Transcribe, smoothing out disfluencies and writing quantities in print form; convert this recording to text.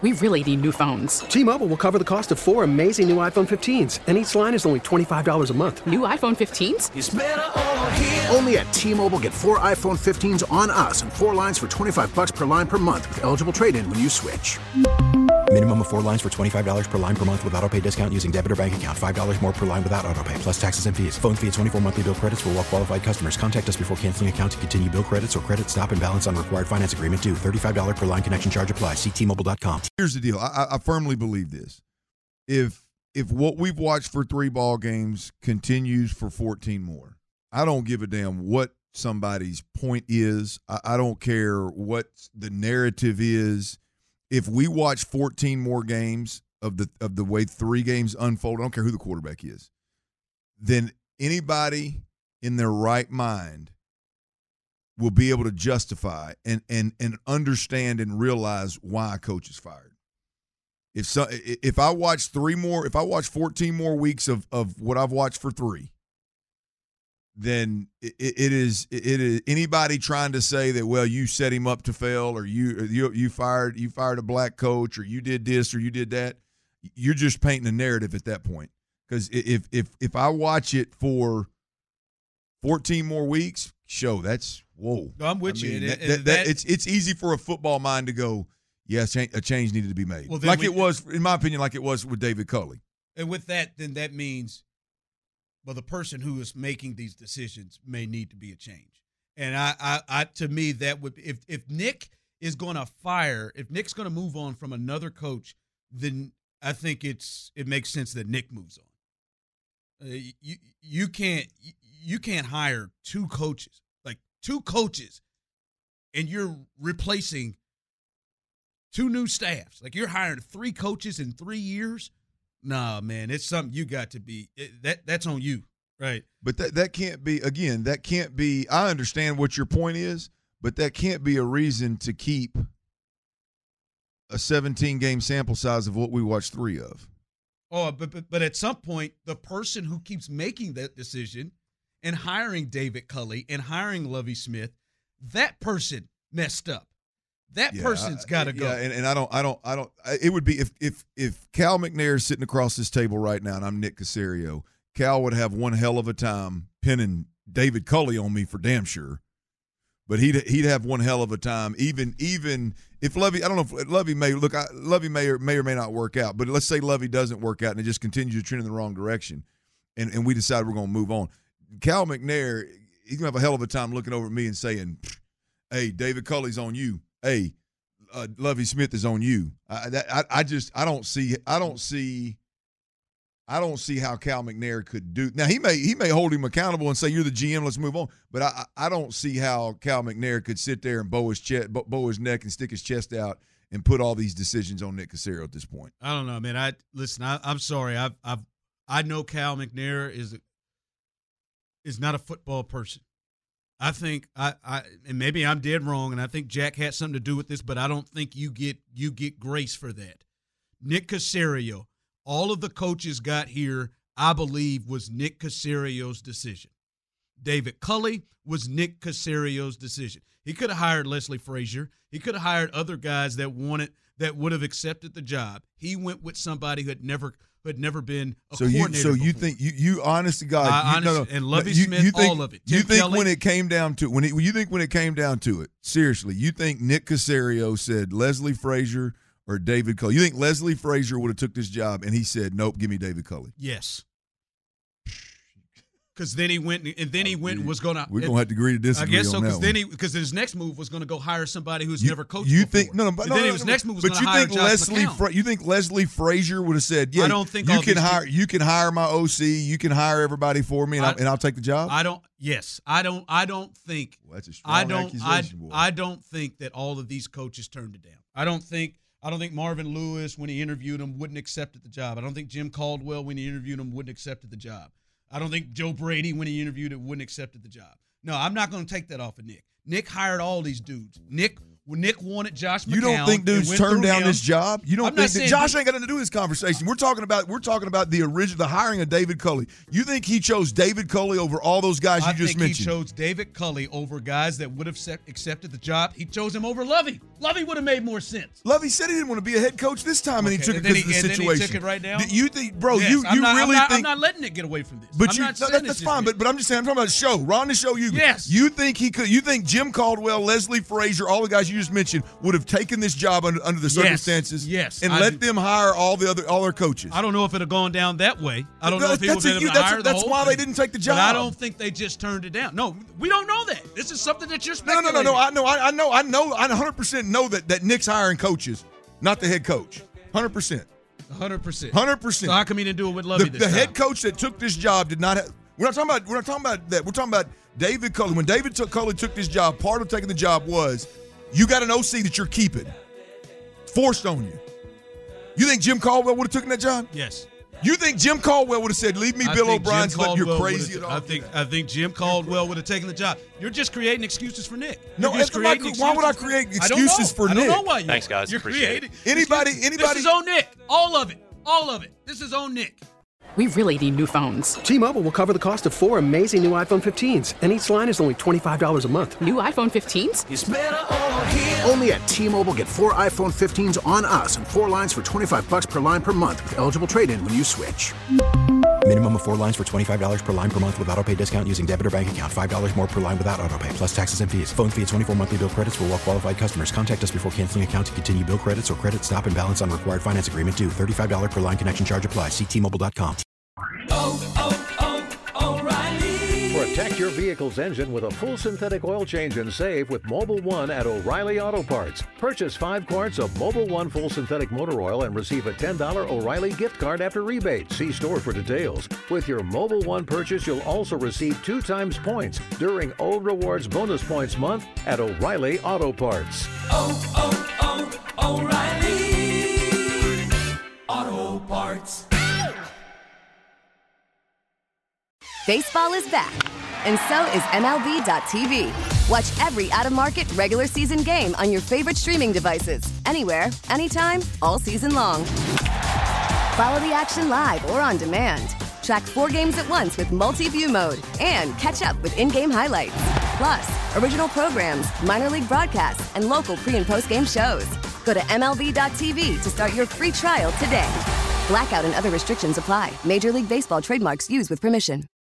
we really need new phones. T-Mobile will cover the cost of 4 amazing new iPhone 15s, and each line is only $25 a month. New iPhone 15s? It's better over here. Only at T-Mobile, get 4 iPhone 15s on us and 4 lines for $25 per line per month with eligible trade-in when you switch. Minimum of 4 lines for $25 per line per month with autopay discount using debit or bank account. $5 more per line without autopay, plus taxes and fees. Phone fee at 24 monthly bill credits for well-qualified customers. Contact us before canceling account to continue bill credits or credit stop and balance on required finance agreement due. $35 per line connection charge applies. See T-Mobile.com. Here's the deal. I firmly believe this. If what we've watched for 3 ball games continues for 14 more, I don't give a damn what somebody's point is. I don't care what the narrative is. If we watch 14 more games of the way 3 games unfold, I don't care who the quarterback is, then anybody in their right mind will be able to justify and understand and realize why a coach is fired. If I watch 14 more weeks of what I've watched for 3, then it is anybody trying to say that, well, you set him up to fail, or you fired a black coach, or you did this or you did that. You're just painting a narrative at that point. Because if I watch it for 14 more weeks, that's whoa. I'm with you. It's easy for a football mind to go, yes, a change needed to be made. Well, it was, in my opinion, like it was with David Culley. And with that, then that means, well, the person who is making these decisions may need to be a change. And I to me, that would, if Nick is going to fire, if Nick's going to move on from another coach, then I think it makes sense that Nick moves on. You can't hire 2 coaches, and you're replacing 2 new staffs. Like, you're hiring 3 coaches in 3 years. Nah, man, it's something you got to be that's on you, right? But that can't be, again, that can't be, I understand what your point is, but that can't be a reason to keep a 17-game sample size of what we watched 3 of. Oh, but at some point, the person who keeps making that decision and hiring David Culley and hiring Lovie Smith, that person messed up. That person's got to go. Yeah, and I don't. It would be if Cal McNair is sitting across this table right now, and I'm Nick Caserio, Cal would have one hell of a time pinning David Culley on me for damn sure. But he'd have one hell of a time, even if Lovie. I don't know if Lovie may look. Lovie may or may not work out. But let's say Lovie doesn't work out and it just continues to trend in the wrong direction, and we decide we're going to move on. Cal McNair, he's going to have a hell of a time looking over at me and saying, "Hey, David Culley's on you. Hey, Lovie Smith is on you." I don't see how Cal McNair could do. Now he may hold him accountable and say, "You're the GM, let's move on." But I don't see how Cal McNair could sit there and bow his neck and stick his chest out and put all these decisions on Nick Caserio at this point. I don't know, man. I'm sorry. I know Cal McNair is not a football person. I think and maybe I'm dead wrong, and I think Jack had something to do with this, but I don't think you get grace for that. Nick Caserio, all of the coaches got here, I believe, was Nick Caserio's decision. David Culley was Nick Caserio's decision. He could have hired Leslie Frazier. He could have hired other guys that would have accepted the job. He went with somebody who had never been a coordinator. So you think you honest to God, and Lovie Smith, all of it. You think Kelly, when it came down to it, seriously, you think Nick Caserio said Leslie Frazier or David Culley? You think Leslie Frazier would have took this job and he said, "Nope, give me David Culley"? Yes. Because then he went and was going to. We're going to have to agree to disagree. I guess so. Because his next move was going to go hire somebody who's never coached. You before. think His next move was going to hire Josh McCown. You think Leslie Frazier would have said, "Yeah, I don't think you can hire my OC, you can hire everybody for me, and I'll take the job." I don't. Yes, I don't think. Well, that's a strong accusation, boy. I don't think that all of these coaches turned it down. I don't think Marvin Lewis, when he interviewed him, wouldn't accept the job. I don't think Jim Caldwell, when he interviewed him, wouldn't accept the job. I don't think Joe Brady, when he interviewed it, wouldn't accept the job. No, I'm not going to take that off of Nick. Nick hired all these dudes. Nick when Nick wanted Josh McCown. You don't think dudes turned down this job? You don't I'm not think that saying Josh ain't got nothing to do with this conversation? We're talking about the hiring of David Culley. You think he chose David Culley over all those guys you just mentioned? I think he chose David Culley over guys that would have accepted the job. He chose him over Lovey. Lovey would have made more sense. Lovey said he didn't want to be a head coach this time, and he took it because of the situation. Then he took it right down. You think, bro? Yes, you really think? I'm not letting it get away from this. But that's fine. But I'm just saying. I'm talking about the show. We're on the show. Yes. You think he could? You think Jim Caldwell, Leslie Frazier, all the guys you just mentioned would have taken this job under the circumstances? Yes. And let them hire all their coaches. I don't know if it had gone down that way. I don't know if he would have been able to hire the That's whole why thing. they didn't take the job. But I don't think they just turned it down. No, we don't know that. This is something that you're speculating. No. I know. I 100% know that Nick's hiring coaches, not the head coach. 100%. 100%. So how come he didn't do it with Lovey this time? The head time? coach that took this job did not have. We're not talking about that. We're talking about David Culley. When David Culley took this job, part of taking the job was you got an OC that you're keeping, forced on you. You think Jim Caldwell would have taken that job? Yes. You think Jim Caldwell would have said, "Leave me, Bill O'Brien's let you're crazy"? I think Jim Caldwell would have taken the job. You're just creating excuses for Nick. Why would I create excuses for Nick? I don't know why. Thanks, guys. You're creating anybody. This is on Nick. All of it. This is on Nick. We really need new phones. T-Mobile will cover the cost of 4 amazing new iPhone 15s, and each line is only $25 a month. New iPhone 15s? It's better over here. Only at T-Mobile, get 4 iPhone 15s on us and 4 lines for $25 per line per month with eligible trade-in when you switch. Minimum of 4 lines for $25 per line per month with autopay discount using debit or bank account. $5 more per line without autopay, plus taxes and fees. Phone fee at 24 monthly bill credits for well-qualified customers. Contact us before canceling account to continue bill credits or credit stop and balance on required finance agreement due. $35 per line connection charge applies. See T-Mobile.com. O'Reilly. Protect your vehicle's engine with a full synthetic oil change and save with Mobil 1 at O'Reilly Auto Parts. Purchase 5 quarts of Mobil 1 full synthetic motor oil and receive a $10 O'Reilly gift card after rebate. See store for details. With your Mobil 1 purchase, you'll also receive 2 times points during O Rewards Bonus Points Month at O'Reilly Auto Parts. O'Reilly Auto Parts. Baseball is back, and so is MLB.tv. Watch every out-of-market, regular season game on your favorite streaming devices, anywhere, anytime, all season long. Follow the action live or on demand. Track 4 games at once with multi-view mode and catch up with in-game highlights. Plus, original programs, minor league broadcasts, and local pre- and post-game shows. Go to MLB.tv to start your free trial today. Blackout and other restrictions apply. Major League Baseball trademarks used with permission.